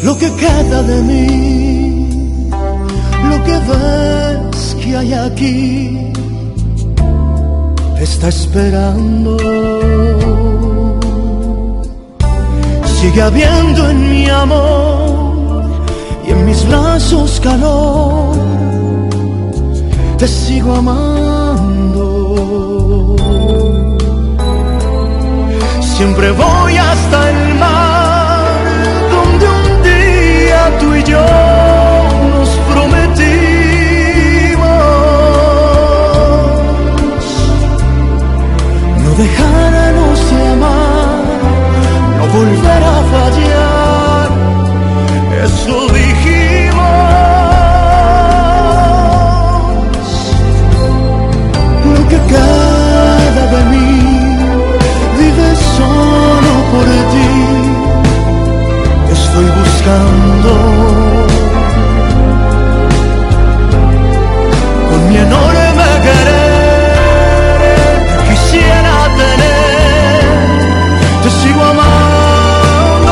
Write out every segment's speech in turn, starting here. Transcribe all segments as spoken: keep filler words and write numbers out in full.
lo que queda de mí, lo que ves que hay aquí, está esperando. Sigue habiendo en mi amor y en mis brazos calor, te sigo amando. Siempre voy hasta el mar, donde un día tú y yo nos prometimos no dejarnos de amar, no volver a fallar, eso dijimos. Lo que queda de mí vive solo por ti, estoy buscando con mi enorme querer, quisiera tener, te sigo amando.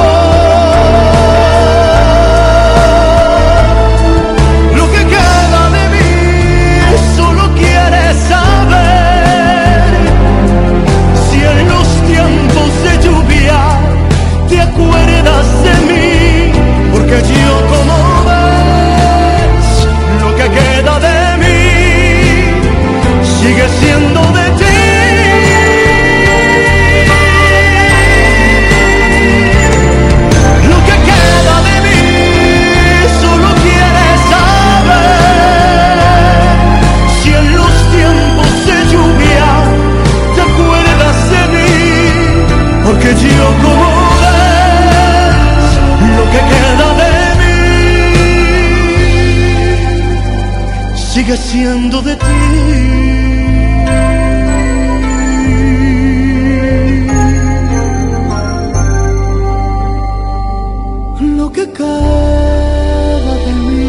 Lo que queda de mí solo quieres saber si en los tiempos de lluvia te acuerdas de mí, porque yo, como ves, lo que queda de mí sigue siendo de ti. Lo que queda de mí solo quieres saber si en los tiempos de lluvia te acuerdas de mí, porque yo, como ves, lo que queda de mí sigue siendo de ti. Lo que queda de mí.